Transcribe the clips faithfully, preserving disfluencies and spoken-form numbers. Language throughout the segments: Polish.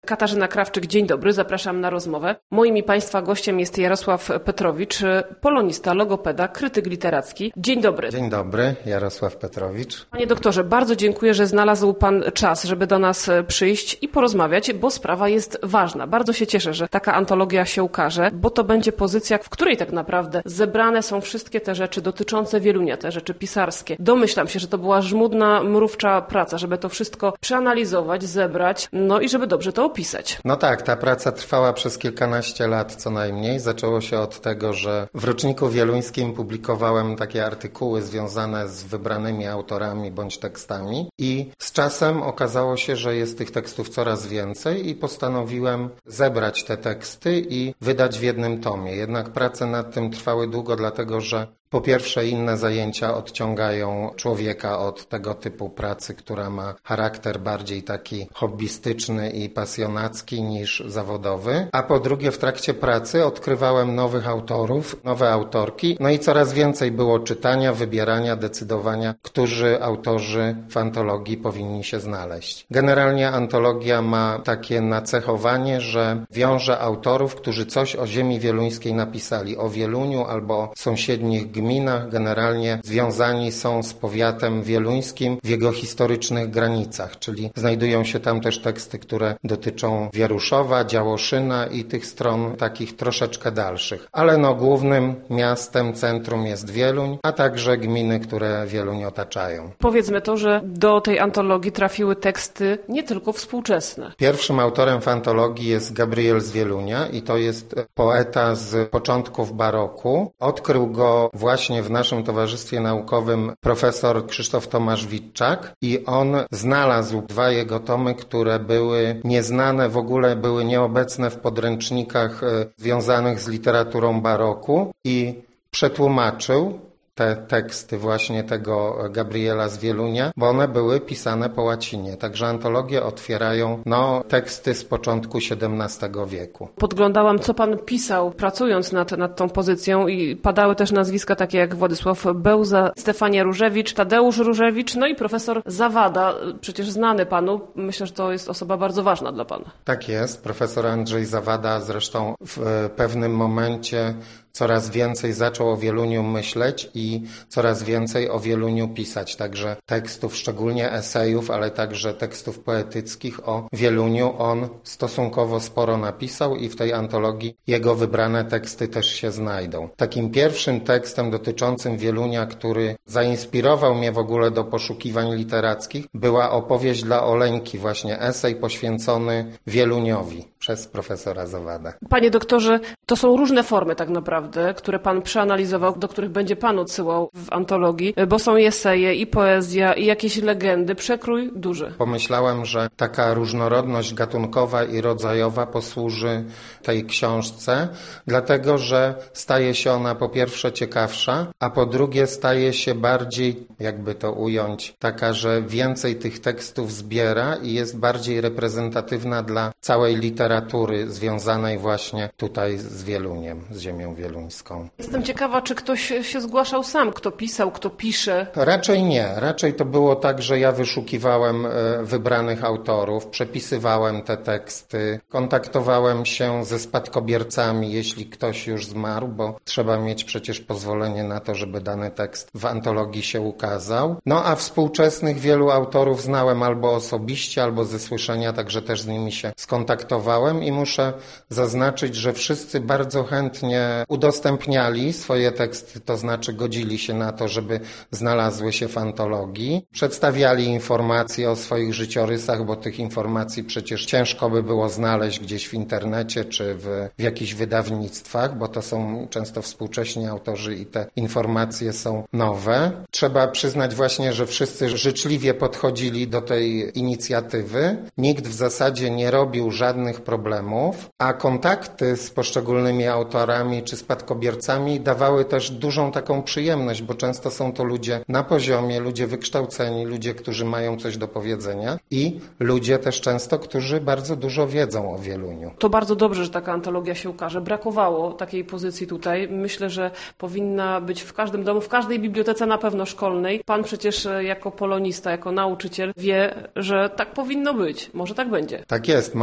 Katarzyna Krawczyk, dzień dobry, zapraszam na rozmowę. Moim i Państwa gościem jest Jarosław Petrowicz, polonista, logopeda, krytyk literacki. Dzień dobry. Dzień dobry, Jarosław Petrowicz. Panie doktorze, bardzo dziękuję, że znalazł Pan czas, żeby do nas przyjść i porozmawiać, bo sprawa jest ważna. Bardzo się cieszę, że taka antologia się ukaże, bo to będzie pozycja, w której tak naprawdę zebrane są wszystkie te rzeczy dotyczące Wielunia, te rzeczy pisarskie. Domyślam się, że to była żmudna, mrówcza praca, żeby to wszystko przeanalizować, zebrać, no i żeby dobrze to opisać. No tak, ta praca trwała przez kilkanaście lat co najmniej. Zaczęło się od tego, że w roczniku wieluńskim publikowałem takie artykuły związane z wybranymi autorami bądź tekstami i z czasem okazało się, że jest tych tekstów coraz więcej i postanowiłem zebrać te teksty i wydać w jednym tomie. Jednak prace nad tym trwały długo, dlatego że po pierwsze, inne zajęcia odciągają człowieka od tego typu pracy, która ma charakter bardziej taki hobbystyczny i pasjonacki niż zawodowy. A po drugie, w trakcie pracy odkrywałem nowych autorów, nowe autorki, no i coraz więcej było czytania, wybierania, decydowania, którzy autorzy w antologii powinni się znaleźć. Generalnie antologia ma takie nacechowanie, że wiąże autorów, którzy coś o ziemi wieluńskiej napisali, o Wieluniu albo o sąsiednich gminach, generalnie związani są z powiatem wieluńskim w jego historycznych granicach, czyli znajdują się tam też teksty, które dotyczą Wieruszowa, Działoszyna i tych stron takich troszeczkę dalszych. Ale no głównym miastem, centrum jest Wieluń, a także gminy, które Wieluń otaczają. Powiedzmy to, że do tej antologii trafiły teksty nie tylko współczesne. Pierwszym autorem w antologii jest Gabriel z Wielunia i to jest poeta z początków baroku. Odkrył go właśnie w naszym towarzystwie naukowym profesor Krzysztof Tomasz Witczak i on znalazł dwa jego tomy, które były nieznane, w ogóle były nieobecne w podręcznikach związanych z literaturą baroku i przetłumaczył te teksty właśnie tego Gabriela z Wielunia, bo one były pisane po łacinie. Także antologię otwierają no, teksty z początku siedemnastego wieku. Podglądałam, co pan pisał, pracując nad, nad tą pozycją i padały też nazwiska takie jak Władysław Bełza, Stefania Różewicz, Tadeusz Różewicz, no i profesor Zawada, przecież znany panu. Myślę, że to jest osoba bardzo ważna dla pana. Tak jest. Profesor Andrzej Zawada zresztą w pewnym momencie coraz więcej zaczął o Wieluniu myśleć i coraz więcej o Wieluniu pisać. Także tekstów, szczególnie esejów, ale także tekstów poetyckich o Wieluniu on stosunkowo sporo napisał i w tej antologii jego wybrane teksty też się znajdą. Takim pierwszym tekstem dotyczącym Wielunia, który zainspirował mnie w ogóle do poszukiwań literackich, była opowieść dla Oleńki, właśnie esej poświęcony Wieluniowi przez profesora Zawadę. Panie doktorze, to są różne formy tak naprawdę, które pan przeanalizował, do których będzie pan odsyłał w antologii, bo są i eseje, i poezja, i jakieś legendy, przekrój duży. Pomyślałem, że taka różnorodność gatunkowa i rodzajowa posłuży tej książce, dlatego że staje się ona po pierwsze ciekawsza, a po drugie staje się bardziej, jakby to ująć, taka, że więcej tych tekstów zbiera i jest bardziej reprezentatywna dla całej literatury związanej właśnie tutaj z Wieluniem, z ziemią wieluńską. Jestem ciekawa, czy ktoś się zgłaszał sam, kto pisał, kto pisze. Raczej nie. Raczej to było tak, że ja wyszukiwałem wybranych autorów, przepisywałem te teksty, kontaktowałem się ze spadkobiercami, jeśli ktoś już zmarł, bo trzeba mieć przecież pozwolenie na to, żeby dany tekst w antologii się ukazał. No a współczesnych wielu autorów znałem albo osobiście, albo ze słyszenia, także też z nimi się skontaktowałem i muszę zaznaczyć, że wszyscy bardzo chętnie udostępniali swoje teksty, to znaczy godzili się na to, żeby znalazły się w antologii. Przedstawiali informacje o swoich życiorysach, bo tych informacji przecież ciężko by było znaleźć gdzieś w internecie czy w, w jakichś wydawnictwach, bo to są często współcześni autorzy i te informacje są nowe. Trzeba przyznać właśnie, że wszyscy życzliwie podchodzili do tej inicjatywy. Nikt w zasadzie nie robił żadnych problemów, a kontakty z poszczególnymi autorami czy spadkobiercami dawały też dużą taką przyjemność, bo często są to ludzie na poziomie, ludzie wykształceni, ludzie, którzy mają coś do powiedzenia i ludzie też często, którzy bardzo dużo wiedzą o Wieluniu. To bardzo dobrze, że taka antologia się ukaże. Brakowało takiej pozycji tutaj. Myślę, że powinna być w każdym domu, w każdej bibliotece na pewno szkolnej. Pan przecież jako polonista, jako nauczyciel wie, że tak powinno być. Może tak będzie. Tak jest. Mam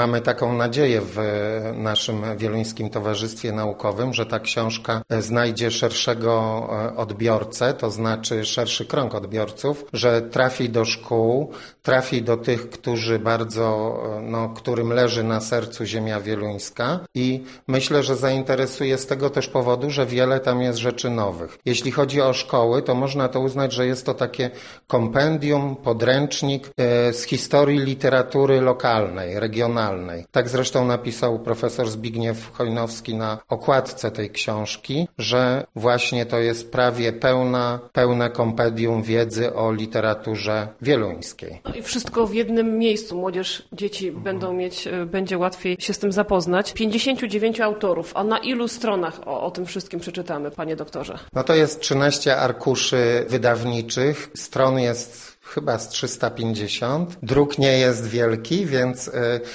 mamy taką nadzieję w naszym Wieluńskim Towarzystwie Naukowym, że ta książka znajdzie szerszego odbiorcę, to znaczy szerszy krąg odbiorców, że trafi do szkół, trafi do tych, którzy bardzo, no, którym leży na sercu ziemia wieluńska i myślę, że zainteresuje z tego też powodu, że wiele tam jest rzeczy nowych. Jeśli chodzi o szkoły, to można to uznać, że jest to takie kompendium, podręcznik z historii literatury lokalnej, regionalnej. Tak zresztą napisał profesor Zbigniew Chojnowski na okładce tej książki, że właśnie to jest prawie pełna, pełne kompendium wiedzy o literaturze wieluńskiej. No i wszystko w jednym miejscu. Młodzież, dzieci będą mieć, będzie łatwiej się z tym zapoznać. pięćdziesięciu dziewięciu autorów. A na ilu stronach o, o tym wszystkim przeczytamy, panie doktorze? No to jest trzynaście arkuszy wydawniczych. Stron jest chyba z trzysta pięćdziesiąt. Druk nie jest wielki, więc y,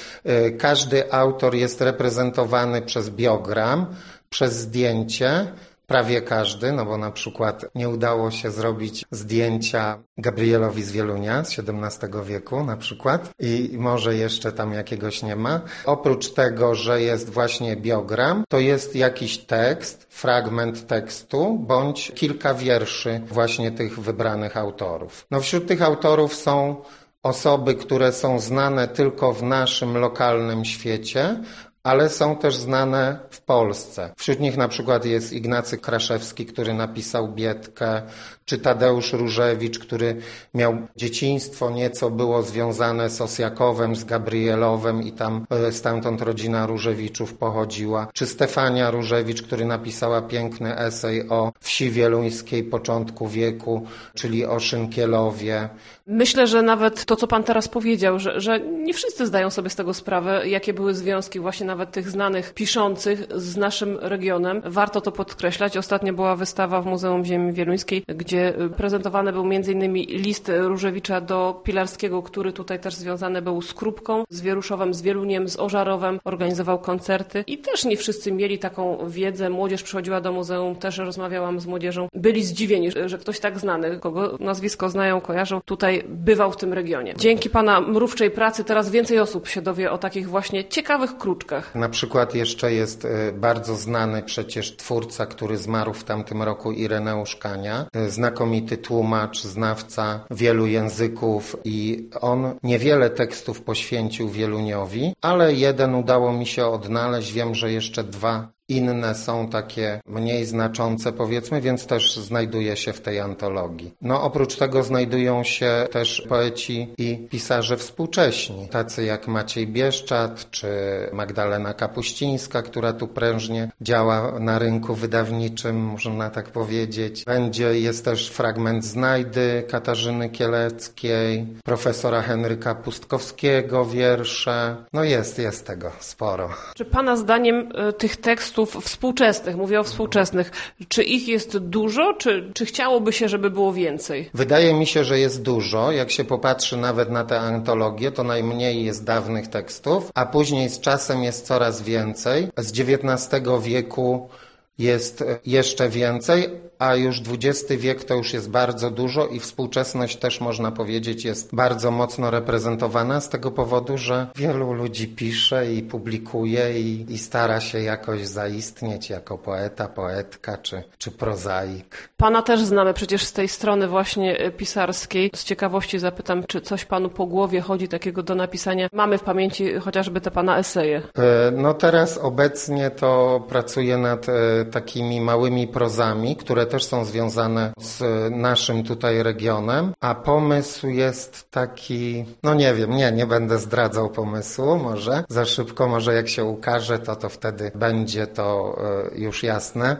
y, każdy autor jest reprezentowany przez biogram, przez zdjęcie. Prawie każdy, no bo na przykład nie udało się zrobić zdjęcia Gabrielowi z Wielunia z siedemnastego wieku na przykład i może jeszcze tam jakiegoś nie ma. Oprócz tego, że jest właśnie biogram, to jest jakiś tekst, fragment tekstu bądź kilka wierszy właśnie tych wybranych autorów. No wśród tych autorów są osoby, które są znane tylko w naszym lokalnym świecie, ale są też znane w Polsce. Wśród nich na przykład jest Ignacy Kraszewski, który napisał Biedkę, czy Tadeusz Różewicz, który miał dzieciństwo, nieco było związane z Osjakowem, z Gabrielowem i tam stamtąd rodzina Różewiczów pochodziła, czy Stefania Różewicz, który napisała piękny esej o wsi wieluńskiej początku wieku, czyli o Szynkielowie. Myślę, że nawet to, co pan teraz powiedział, że, że nie wszyscy zdają sobie z tego sprawę, jakie były związki właśnie nawet tych znanych piszących z naszym regionem. Warto to podkreślać. Ostatnio była wystawa w Muzeum Ziemi Wieluńskiej, gdzie prezentowany był między innymi list Różewicza do Pilarskiego, który tutaj też związany był z Krupką, z Wieruszowem, z Wieluniem, z Ożarowem, organizował koncerty i też nie wszyscy mieli taką wiedzę. Młodzież przychodziła do muzeum, też rozmawiałam z młodzieżą. Byli zdziwieni, że ktoś tak znany, kogo nazwisko znają, kojarzą, tutaj bywał w tym regionie. Dzięki pana mrówczej pracy teraz więcej osób się dowie o takich właśnie ciekawych kruczkach. Na przykład jeszcze jest bardzo znany przecież twórca, który zmarł w tamtym roku, Ireneusz Kania. Znakomity tłumacz, znawca wielu języków i on niewiele tekstów poświęcił Wieluniowi, ale jeden udało mi się odnaleźć. Wiem, że jeszcze dwa inne są takie mniej znaczące, powiedzmy, więc też znajduje się w tej antologii. No oprócz tego znajdują się też poeci i pisarze współcześni, tacy jak Maciej Bieszczad czy Magdalena Kapuścińska, która tu prężnie działa na rynku wydawniczym, można tak powiedzieć. Będzie, jest też fragment Znajdy Katarzyny Kieleckiej, profesora Henryka Pustkowskiego, wiersze. No jest, jest tego sporo. Czy pana zdaniem y, tych tekstów współczesnych, mówię o współczesnych, czy ich jest dużo, czy, czy chciałoby się, żeby było więcej? Wydaje mi się, że jest dużo. Jak się popatrzy nawet na tę antologię, to najmniej jest dawnych tekstów, a później z czasem jest coraz więcej. Z dziewiętnastego wieku jest jeszcze więcej, a już dwudziesty wiek to już jest bardzo dużo i współczesność też można powiedzieć jest bardzo mocno reprezentowana z tego powodu, że wielu ludzi pisze i publikuje i, i stara się jakoś zaistnieć jako poeta, poetka czy, czy prozaik. Pana też znamy przecież z tej strony właśnie pisarskiej. Z ciekawości zapytam, czy coś panu po głowie chodzi takiego do napisania? Mamy w pamięci chociażby te pana eseje. No teraz obecnie to pracuję nad takimi małymi prozami, które też są związane z naszym tutaj regionem, a pomysł jest taki, no nie wiem, nie, nie będę zdradzał pomysłu, może za szybko, może jak się ukaże, to to wtedy będzie to już jasne.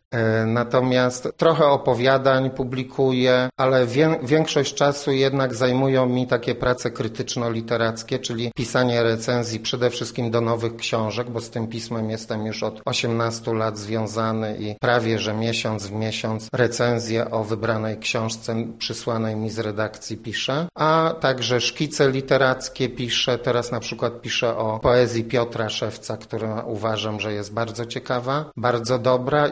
Natomiast trochę opowiadań publikuję, ale wie, większość czasu jednak zajmują mi takie prace krytyczno-literackie, czyli pisanie recenzji przede wszystkim do nowych książek, bo z tym pismem jestem już od osiemnastu lat związany i prawie że miesiąc w miesiąc recenzję o wybranej książce przysłanej mi z redakcji piszę, a także szkice literackie piszę. Teraz na przykład piszę o poezji Piotra Szewca, która uważam, że jest bardzo ciekawa, bardzo dobra i tak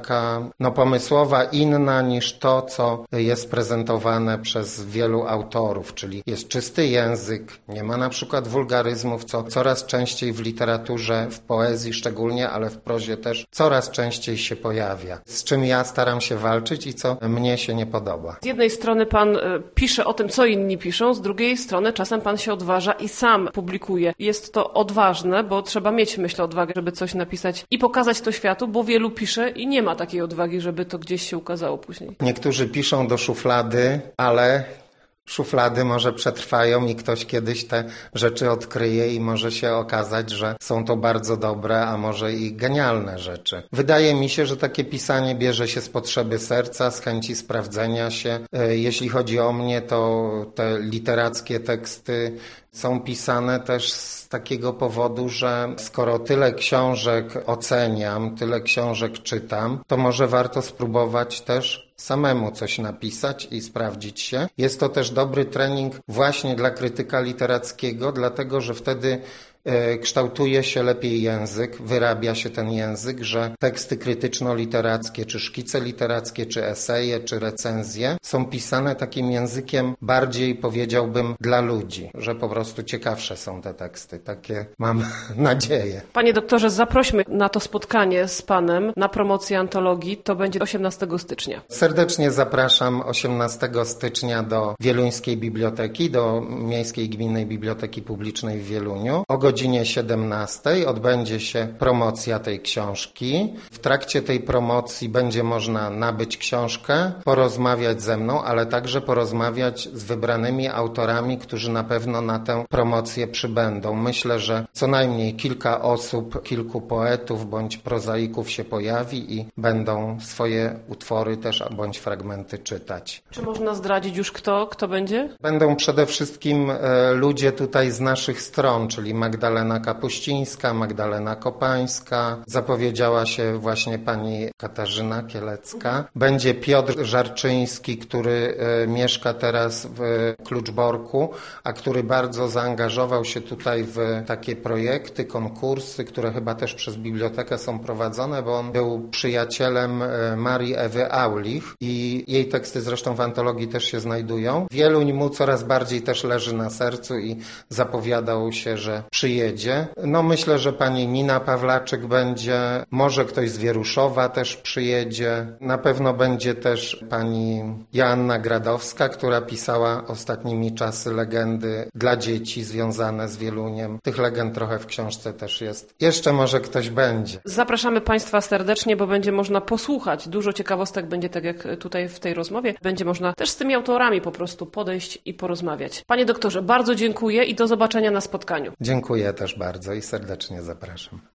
taka no, pomysłowa, inna niż to, co jest prezentowane przez wielu autorów, czyli jest czysty język, nie ma na przykład wulgaryzmów, co coraz częściej w literaturze, w poezji szczególnie, ale w prozie też coraz częściej się pojawia. Z czym ja staram się walczyć i co mnie się nie podoba. Z jednej strony pan y, pisze o tym, co inni piszą, z drugiej strony czasem pan się odważa i sam publikuje. Jest to odważne, bo trzeba mieć, myślę, odwagę, żeby coś napisać i pokazać to światu, bo wielu pisze i nie ma takiej odwagi, żeby to gdzieś się ukazało później. Niektórzy piszą do szuflady, ale szuflady może przetrwają i ktoś kiedyś te rzeczy odkryje i może się okazać, że są to bardzo dobre, a może i genialne rzeczy. Wydaje mi się, że takie pisanie bierze się z potrzeby serca, z chęci sprawdzenia się. Jeśli chodzi o mnie, to te literackie teksty są pisane też z takiego powodu, że skoro tyle książek oceniam, tyle książek czytam, to może warto spróbować też samemu coś napisać i sprawdzić się. Jest to też dobry trening właśnie dla krytyka literackiego, dlatego że wtedy kształtuje się lepiej język, wyrabia się ten język, że teksty krytyczno-literackie, czy szkice literackie, czy eseje, czy recenzje są pisane takim językiem bardziej, powiedziałbym, dla ludzi, że po prostu ciekawsze są te teksty. Takie mam nadzieję. Panie doktorze, zaprośmy na to spotkanie z panem na promocję antologii. To będzie osiemnastego stycznia. Serdecznie zapraszam osiemnastego stycznia do Wieluńskiej Biblioteki, do Miejskiej Gminnej Biblioteki Publicznej w Wieluniu. O godzinie siedemnastej odbędzie się promocja tej książki. W trakcie tej promocji będzie można nabyć książkę, porozmawiać ze mną, ale także porozmawiać z wybranymi autorami, którzy na pewno na tę promocję przybędą. Myślę, że co najmniej kilka osób, kilku poetów bądź prozaików się pojawi i będą swoje utwory też bądź fragmenty czytać. Czy można zdradzić już kto, kto będzie? Będą przede wszystkim e, ludzie tutaj z naszych stron, czyli Magdalena Kapuścińska, Magdalena Kopańska, zapowiedziała się właśnie pani Katarzyna Kielecka. Będzie Piotr Żarczyński, który e, mieszka teraz w Kluczborku, a który bardzo zaangażował się tutaj w takie projekty, konkursy, które chyba też przez bibliotekę są prowadzone, bo on był przyjacielem e, Marii Ewy Aulich i jej teksty zresztą w antologii też się znajdują. Wieluń mu coraz bardziej też leży na sercu i zapowiadał się, że przyjedzie. No myślę, że pani Nina Pawlaczyk będzie, może ktoś z Wieruszowa też przyjedzie. Na pewno będzie też pani Joanna Gradowska, która pisała ostatnimi czasy legendy dla dzieci związane z Wieluniem. Tych legend trochę w książce też jest. Jeszcze może ktoś będzie. Zapraszamy państwa serdecznie, bo będzie można posłuchać. Dużo ciekawostek będzie, tak jak tutaj w tej rozmowie. Będzie można też z tymi autorami po prostu podejść i porozmawiać. Panie doktorze, bardzo dziękuję i do zobaczenia na spotkaniu. Dziękuję też bardzo i serdecznie zapraszam.